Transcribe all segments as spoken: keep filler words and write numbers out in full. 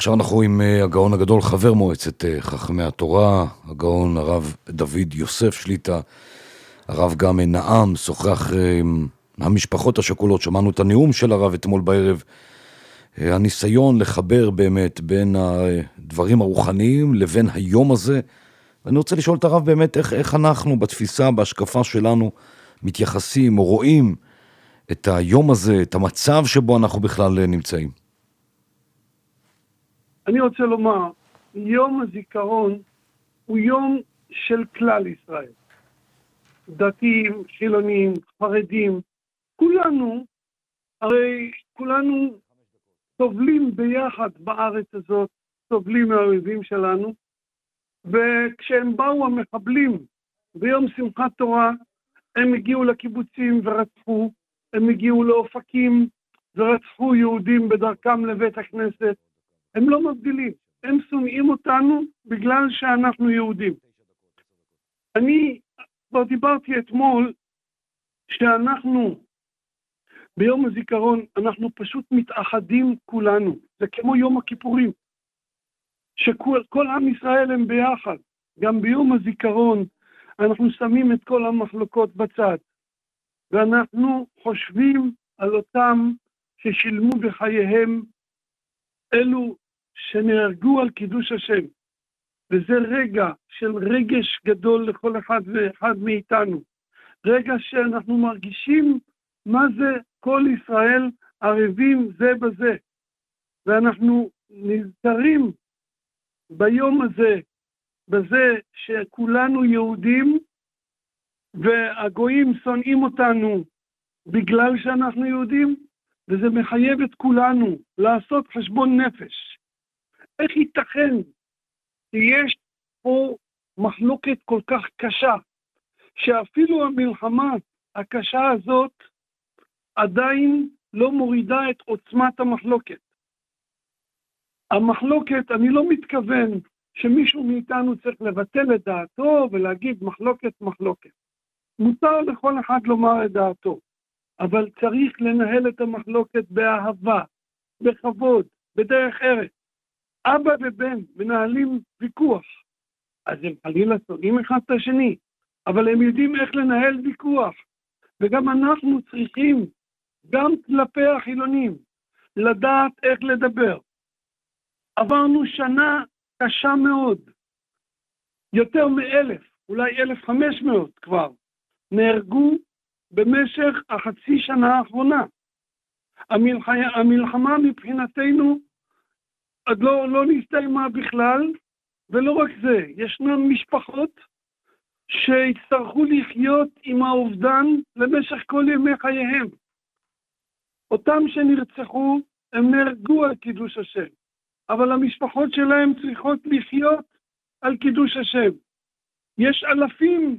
עכשיו אנחנו עם הגאון הגדול, חבר מועצת חכמי התורה, הגאון הרב דוד יוסף שליטה. הרב גם נעם, שוחח עם המשפחות השכולות, שמענו את הנאום של הרב אתמול בערב, הניסיון לחבר באמת בין הדברים הרוחניים לבין היום הזה. ואני רוצה לשאול את הרב באמת איך, איך אנחנו בתפיסה, בהשקפה שלנו, מתייחסים או רואים את היום הזה, את המצב שבו אנחנו בכלל נמצאים. אני רוצה לומר, יום הזיכרון הוא יום של כלל ישראל. דתיים, חילונים, חרדים, כולנו, הרי כולנו סובלים ביחד בארץ הזאת, סובלים מהאויבים שלנו, וכשהם באו המחבלים ביום שמחת תורה, הם הגיעו לקיבוצים ורצחו, הם הגיעו לאופקים ורצחו יהודים בדרכם לבית הכנסת. הם לא מבדילים, הם שונאים אותנו בגלל שאנחנו יהודים. אני כבר דיברתי אתמול שאנחנו ביום הזיכרון, אנחנו פשוט מתאחדים כולנו. זה כמו יום הכיפורים, שכל כל עם ישראל הם ביחד. גם ביום הזיכרון אנחנו שמים את כל המחלוקות בצד, ואנחנו חושבים על אותם ששילמו בחייהם, אלו שנהרגו על קידוש השם. וזה רגע של רגש גדול לכל אחד ואחד מאיתנו. רגע שאנחנו מרגישים מה זה כל ישראל ערבים זה בזה. ואנחנו נזכרים ביום הזה, בזה שכולנו יהודים, והגויים שונאים אותנו בגלל שאנחנו יהודים, וזה מחייב את כולנו לעשות חשבון נפש. איך ייתכן שיש פה מחלוקת כל כך קשה, שאפילו המלחמה הקשה הזאת עדיין לא מורידה את עוצמת המחלוקת. המחלוקת, אני לא מתכוון שמישהו מאיתנו צריך לבטל את דעתו ולהגיד מחלוקת מחלוקת. מותר לכל אחד לומר את דעתו, אבל צריך לנהל את המחלוקת באהבה, בכבוד, בדרך ארץ. אבא ובן מנהלים ויכוח, אז הם חלילה שונאים אחד את השני, אבל הם יודעים איך לנהל ויכוח. וגם אנחנו צריכים, גם כלפי החילונים, לדעת איך לדבר. עברנו שנה קשה מאוד, יותר מאלף, אולי אלף חמש מאות כבר, נהרגו במשך החצי שנה האחרונה. המלחמה, המלחמה מבחינתנו עוד לא, לא נסתיימה בכלל, ולא רק זה, ישנן משפחות שהצטרכו לחיות עם האובדן למשך כל ימי חייהם. אותם שנרצחו, הם נהרגו על קידוש השם, אבל המשפחות שלהם צריכות לחיות על קידוש השם. יש אלפים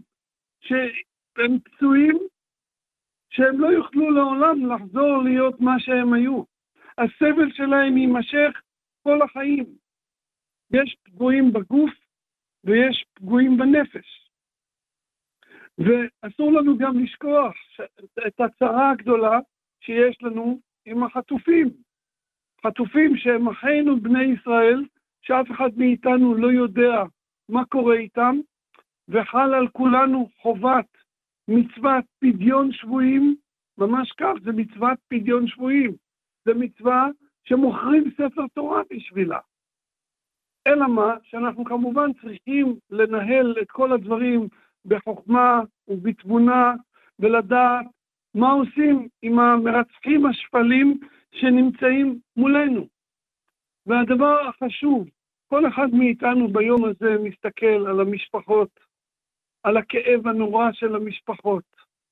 שהם פצועים, שהם לא יוכלו לעולם לחזור להיות מה שהם היו. הסבל שלהם יימשך כל החיים. יש פגועים בגוף ויש פגועים בנפש. ואסור לנו גם לשכוח את הצרה הגדולה שיש לנו עם החטופים. חטופים שהם אחינו בני ישראל, שאף אחד מאיתנו לא יודע מה קורה איתם, וחל על כולנו חובת מצוות פדיון שבויים, ממש כך, זה מצוות פדיון שבויים. זה מצווה שמוכרים ספר תורה בשבילה. אלא מה? שאנחנו כמובן צריכים לנהל את כל הדברים בחוכמה ובתבונה, ולדעת מה עושים עם המרצחים השפלים שנמצאים מולנו. והדבר החשוב, כל אחד מאיתנו ביום הזה מסתכל על המשפחות, על הכאב הנורא של המשפחות.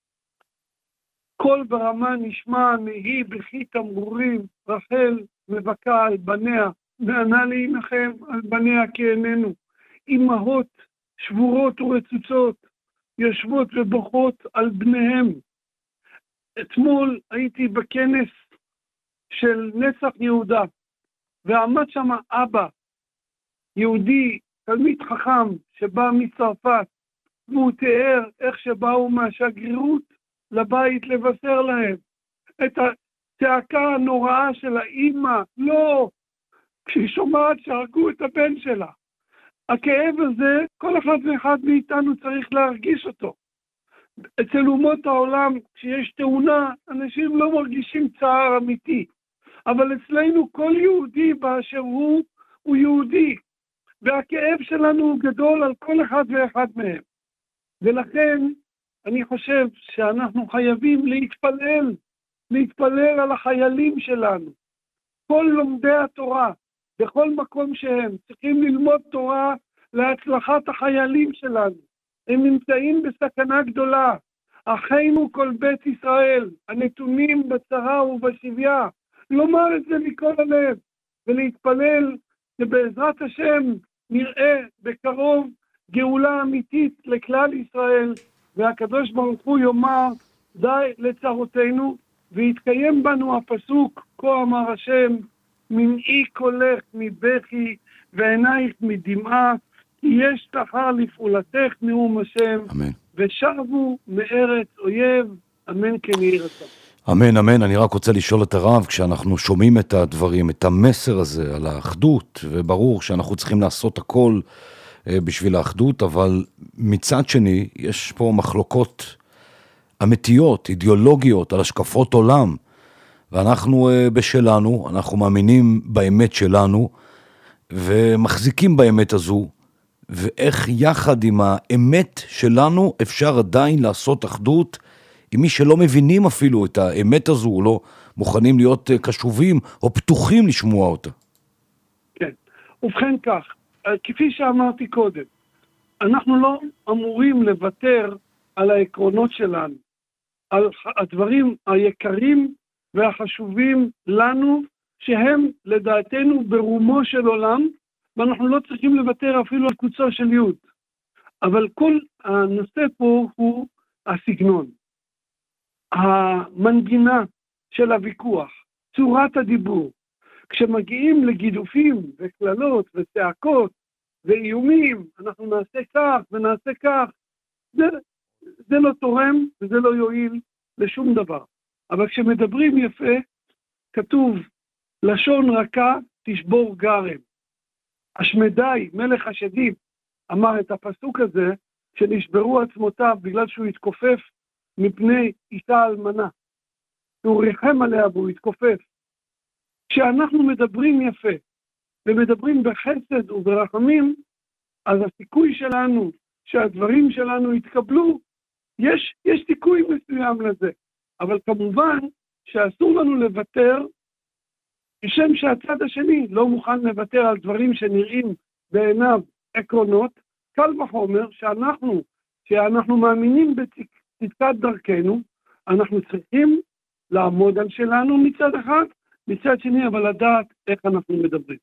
כל ברמה נשמע נהי בכי תמרורים, רחל מבכה על בניה, וענה לאמכם על בניה כאיננו. אמהות שבורות ורצוצות, יושבות ובוכות על בניהם. אתמול הייתי בכנס של נצח יהודה, ועמד שם אבא, יהודי, תלמיד חכם, שבא מצרפת, והוא תיאר איך שבאו מהשגרירות לבית לבשר להם את הצעקה הנוראה של האמא, לא, כשהיא שומעת שהרגו את הבן שלה. הכאב הזה, כל אחד ואחד מאיתנו צריך להרגיש אותו. אצל אומות העולם, כשיש תאונה, אנשים לא מרגישים צער אמיתי. אבל אצלנו כל יהודי באשר הוא, הוא יהודי. והכאב שלנו הוא גדול על כל אחד ואחד מהם. ולכן אני חושב שאנחנו חייבים להתפלל, להתפלל על החיילים שלנו. כל לומדי התורה, בכל מקום שהם, צריכים ללמוד תורה להצלחת החיילים שלנו. הם נמצאים בסכנה גדולה. אחינו כל בית ישראל, הנתונים בצרה ובשביה, לומר את זה מכל הלב, ולהתפלל שבעזרת השם נראה בקרוב גאולה אמיתית לכלל ישראל, והקדוש ברוך הוא יאמר די לצרותינו, ויתקיים בנו הפסוק, כה אמר השם, מנעי קולך מבכי ועינייך מדמעה, כי יש שכר לפעולתך נאום השם, אמן. ושבו מארץ אויב, אמן כן יהי רצון. אמן, אמן. אני רק רוצה לשאול את הרב, כשאנחנו שומעים את הדברים, את המסר הזה על האחדות, וברור שאנחנו צריכים לעשות הכל בשביל האחדות, אבל מצד שני, יש פה מחלוקות אמיתיות, אידיאולוגיות, על השקפות עולם, ואנחנו בשלנו, אנחנו מאמינים באמת שלנו, ומחזיקים באמת הזו, ואיך יחד עם האמת שלנו אפשר עדיין לעשות אחדות, עם מי שלא מבינים אפילו את האמת הזו, לא מוכנים להיות קשובים או פתוחים לשמוע אותה. כן, ובכן כך, כפי שאמרתי קודם, אנחנו לא אמורים לוותר על העקרונות שלנו, על הדברים היקרים והחשובים לנו, שהם לדעתנו ברומו של עולם, ואנחנו לא צריכים לוותר אפילו על קוצו של יוד. אבל כל הנושא פה הוא הסגנון. המנגינה של הוויכוח, צורת הדיבור. כשמגיעים לגידופים וכללות וצעקות ואיומים, אנחנו נעשה כך ונעשה כך, זה, זה לא תורם וזה לא יועיל לשום דבר. אבל כשמדברים יפה, כתוב, לשון רכה תשבור גרם. השמדי, מלך השדים, אמר את הפסוק הזה, שנשברו עצמותיו בגלל שהוא התכופף מפני אישה אלמנה. הוא ריחם עליה והוא התכופף. כשאנחנו מדברים יפה, ומדברים בחסד וברחמים, אז הסיכוי שלנו, שהדברים שלנו יתקבלו, יש, יש סיכוי מסוים לזה. אבל כמובן שאסור לנו לוותר, כשם שהצד השני לא מוכן לוותר על דברים שנראים בעיניו עקרונות, קל וחומר שאנחנו, שאנחנו מאמינים בצדקת דרכנו, אנחנו צריכים לעמוד על שלנו מצד אחד, מצד שני, אבל לדעת איך אנחנו מדברים.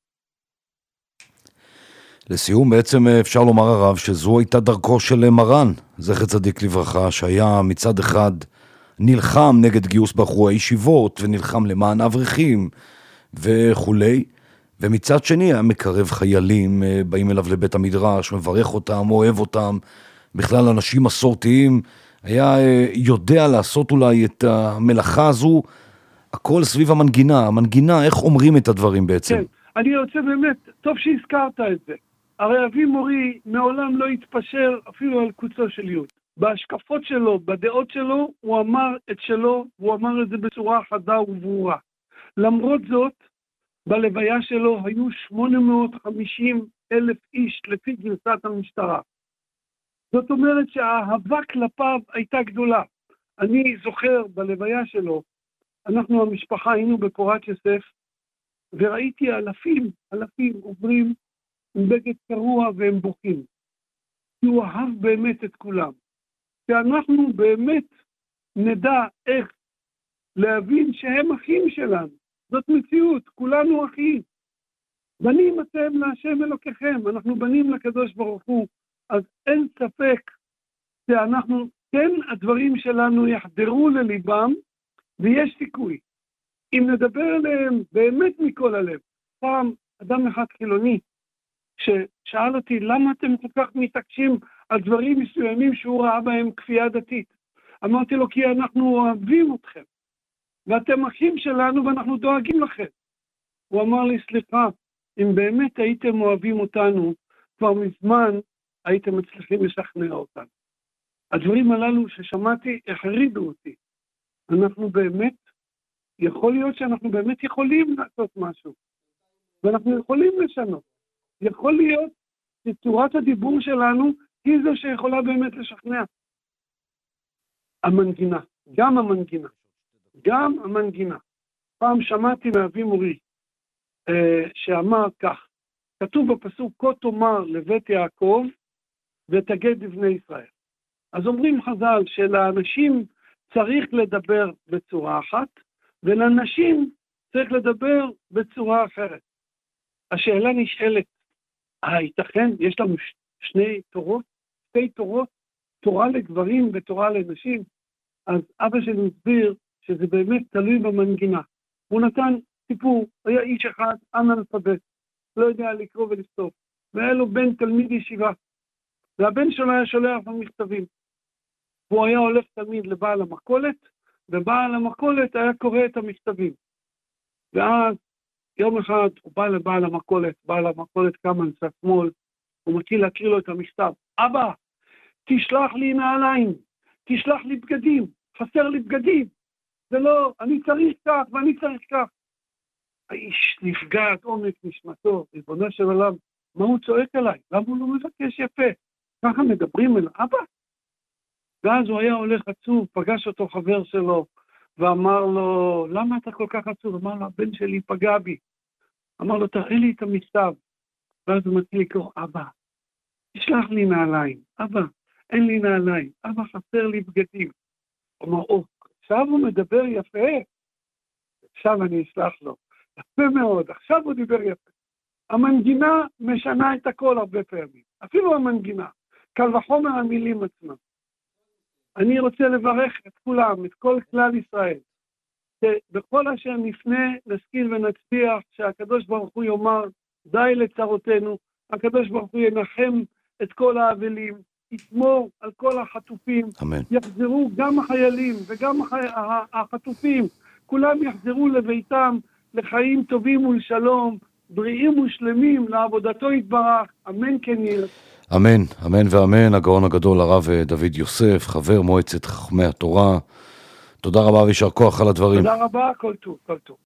לסיום, בעצם אפשר לומר הרב שזו הייתה דרכו של מרן, זכר צדיק לברכה, שהיה מצד אחד נלחם נגד גיוס בחורי הישיבות, ונלחם למען אברכים וכולי, ומצד שני היה מקרב חיילים, באים אליו לבית המדרש, מברך אותם, אוהב אותם, בכלל אנשים מסורתיים, היה יודע לעשות אולי את המלאכה הזו, הכל סביב המנגינה, המנגינה, איך אומרים את הדברים בעצם? כן, אני רוצה באמת, טוב שהזכרת את זה. הרי אבי מורי מעולם לא התפשר אפילו על קוצו של יוד. בהשקפות שלו, בדעות שלו, הוא אמר את שלו, הוא אמר את זה בצורה חדה וברורה. למרות זאת, בלוויה שלו היו שמונה מאות וחמישים אלף איש לפי גרסת המשטרה. זאת אומרת שהאהבה כלפיו הייתה גדולה. אני זוכר בלוויה שלו, אנחנו המשפחה היינו בפורת יוסף, וראיתי אלפים, אלפים עוברים עם בגד קרוע והם בוכים. כי הוא אהב באמת את כולם. שאנחנו באמת נדע איך להבין שהם אחים שלנו. זאת מציאות, כולנו אחים. בנים אתם להשם אלוקיכם, אנחנו בנים לקדוש ברוך הוא, אז אין ספק שאנחנו, כן הדברים שלנו יחדרו לליבם, ויש סיכוי. אם נדבר עליהם באמת מכל הלב, פעם אדם אחד חילוני, ששאל אותי למה אתם כל כך מתעקשים על דברים מסוימים שהוא ראה בהם כפייה דתית. אמרתי לו כי אנחנו אוהבים אתכם, ואתם אחים שלנו ואנחנו דואגים לכם. הוא אמר לי סליחה, אם באמת הייתם אוהבים אותנו, כבר מזמן הייתם מצליחים לשכנע אותנו. הדברים הללו ששמעתי החרידו אותי. אנחנו באמת, יכול להיות שאנחנו באמת יכולים לעשות משהו, ואנחנו יכולים לשנות. יכול להיות שצורת הדיבור שלנו היא זו שיכולה באמת לשכנע. המנגינה, גם המנגינה, גם המנגינה. פעם שמעתי מאבי מורי, אה, שאמר כך, כתוב בפסוק, כה תאמר לבית יעקב ותגד לבני ישראל. אז אומרים חז"ל שלאנשים צריך לדבר בצורה אחת, ולאנשים צריך לדבר בצורה אחרת. השאלה נשאלת, הייתכן, יש לנו שני תורות, שתי תורות, תורה לגברים ותורה לנשים, אז אבא שלי הסביר שזה באמת תלוי במנגינה. הוא נתן סיפור, היה איש אחד, אנאלפבית, לא יודע לקרוא ולכתוב, והיה לו בן תלמיד ישיבה, והבן שלו היה שולח לו מכתבים. והוא היה הולך תמיד לבעל המכולת, ובעל המכולת היה קורא את המכתבים. ואז יום אחד הוא בא לבעל המכולת, בעל המכולת קם על צד שמאל, הוא מתחיל להקריא לו את המכתב. אבא, תשלח לי נעליים, תשלח לי בגדים, חסר לי בגדים. זה לא, אני צריך כך ואני צריך כך. האיש נפגע עד עומק נשמתו, ריבונו של עולם, מה הוא צועק עליי? למה הוא לא מבקש יפה? ככה מדברים אל אבא? ואז הוא היה הולך עצוב, פגש אותו חבר שלו, ואמר לו, למה אתה כל כך עצוב? אמר לו, הבן שלי פגע בי. אמר לו, תראה לי את המכתב. ואז הוא מתחיל לקרוא, אבא, תשלח לי נעליים. אבא, אין לי נעליים. אבא, חסר לי בגדים. הוא אמר, או, עכשיו הוא מדבר יפה. עכשיו אני אסלח לו. יפה מאוד, עכשיו הוא דיבר יפה. המנגינה משנה את הכל הרבה פעמים. אפילו המנגינה. קל וחומר המילים עצמם. אני רוצה לברך את כולם, את כל כלל ישראל, שבכל אשר נפנה, נשכיל ונצליח, שהקדוש ברוך הוא יאמר, די לצרותינו, הקדוש ברוך הוא ינחם את כל האבלים, ישמור על כל החטופים, אמן. יחזרו גם החיילים וגם החי... החטופים, כולם יחזרו לביתם לחיים טובים ולשלום, בריאים ושלמים, לעבודתו יתברך, אמן כן יהיה. אמן, אמן ואמן. הגאון הגדול הרב דוד יוסף, חבר מועצת חכמי התורה. תודה רבה וישר כוח על הדברים. תודה רבה, כל טוב, כל טוב.